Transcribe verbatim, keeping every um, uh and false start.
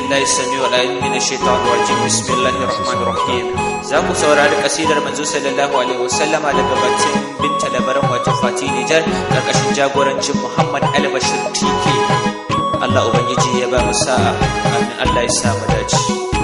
billahi as-sami'ul alim minash shaitanir rajim. Bismillahir rahmanir rahim. Za ku saurari kasidar manzo sallallahu alaihi wasallama daga bakin binta labaran wato Fati Nijar karkashin jagorancin Muhammad Al-Bashir T K. Allah ubangiji ya ba mu sa'a. Amin. Allah ya sa mu dace.